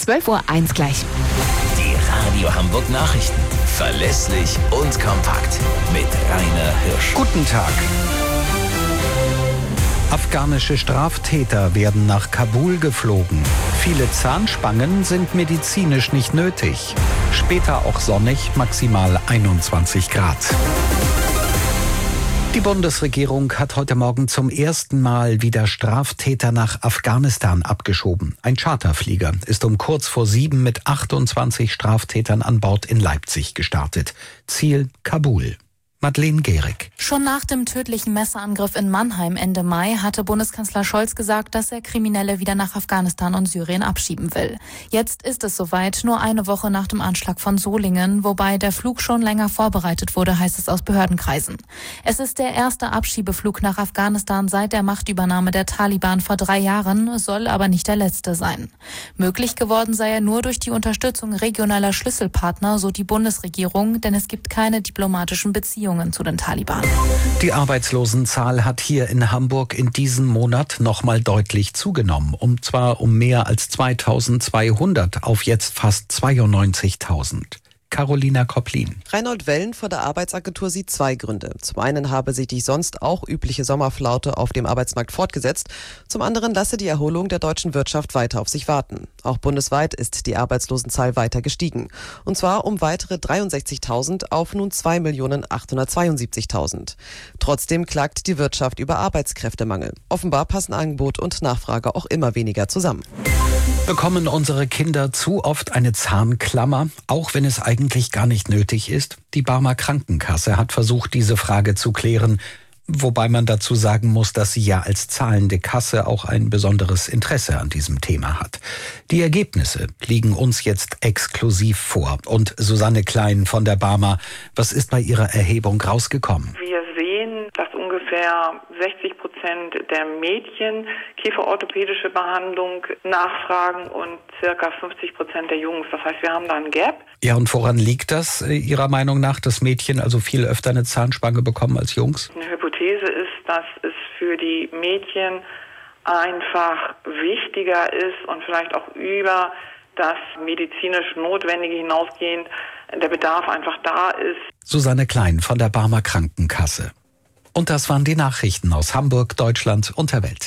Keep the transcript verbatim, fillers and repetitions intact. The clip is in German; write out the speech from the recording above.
zwölf Uhr eins gleich. Die Radio Hamburg Nachrichten. Verlässlich und kompakt. Mit Rainer Hirsch. Guten Tag. Afghanische Straftäter werden nach Kabul geflogen. Viele Zahnspangen sind medizinisch nicht nötig. Später auch sonnig, maximal einundzwanzig Grad. Die Bundesregierung hat heute Morgen zum ersten Mal wieder Straftäter nach Afghanistan abgeschoben. Ein Charterflieger ist um kurz vor sieben mit achtundzwanzig Straftätern an Bord in Leipzig gestartet. Ziel Kabul. Madeleine Gehrig. Schon nach dem tödlichen Messerangriff in Mannheim Ende Mai hatte Bundeskanzler Scholz gesagt, dass er Kriminelle wieder nach Afghanistan und Syrien abschieben will. Jetzt ist es soweit, nur eine Woche nach dem Anschlag von Solingen, wobei der Flug schon länger vorbereitet wurde, heißt es aus Behördenkreisen. Es ist der erste Abschiebeflug nach Afghanistan seit der Machtübernahme der Taliban vor drei Jahren, soll aber nicht der letzte sein. Möglich geworden sei er nur durch die Unterstützung regionaler Schlüsselpartner, so die Bundesregierung, denn es gibt keine diplomatischen Beziehungen zu den Taliban. Die Arbeitslosenzahl hat hier in Hamburg in diesem Monat nochmal deutlich zugenommen. Und zwar um mehr als zweitausendzweihundert auf jetzt fast zweiundneunzigtausend. Carolina Kopplin. Reinhold Wellen von der Arbeitsagentur sieht zwei Gründe. Zum einen habe sich die sonst auch übliche Sommerflaute auf dem Arbeitsmarkt fortgesetzt. Zum anderen lasse die Erholung der deutschen Wirtschaft weiter auf sich warten. Auch bundesweit ist die Arbeitslosenzahl weiter gestiegen. Und zwar um weitere dreiundsechzigtausend auf nun zwei Millionen achthundertzweiundsiebzigtausend. Trotzdem klagt die Wirtschaft über Arbeitskräftemangel. Offenbar passen Angebot und Nachfrage auch immer weniger zusammen. Bekommen unsere Kinder zu oft eine Zahnklammer, auch wenn es eigentlich gar nicht nötig ist? Die Barmer Krankenkasse hat versucht, diese Frage zu klären, wobei man dazu sagen muss, dass sie ja als zahlende Kasse auch ein besonderes Interesse an diesem Thema hat. Die Ergebnisse liegen uns jetzt exklusiv vor. Und Susanne Klein von der Barmer, was ist bei ihrer Erhebung rausgekommen? Wir sehen, dass ungefähr sechzig Prozent der Mädchen kieferorthopädische Behandlung nachfragen und circa fünfzig Prozent der Jungs. Das heißt, wir haben da ein Gap. Ja, und woran liegt das Ihrer Meinung nach, dass Mädchen also viel öfter eine Zahnspange bekommen als Jungs? Eine Hypothese ist, dass es für die Mädchen einfach wichtiger ist und vielleicht auch über das medizinisch Notwendige hinausgehend der Bedarf einfach da ist. Susanne Klein von der Barmer Krankenkasse. Und das waren die Nachrichten aus Hamburg, Deutschland und der Welt.